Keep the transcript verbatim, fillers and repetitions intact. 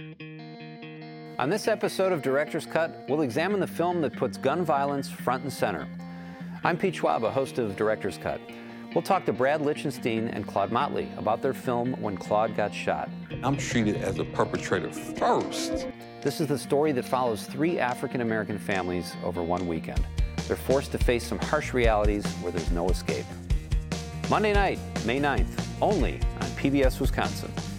On this episode of Director's Cut, we'll examine the film that puts gun violence front and center. I'm Pete Schwab, a host of Director's Cut. We'll talk to Brad Lichtenstein and Claude Motley about their film When Claude Got Shot. I'm treated as a perpetrator first. This is the story that follows three African-American families over one weekend. They're forced to face some harsh realities where there's no escape. Monday night, May ninth, only on P B S Wisconsin.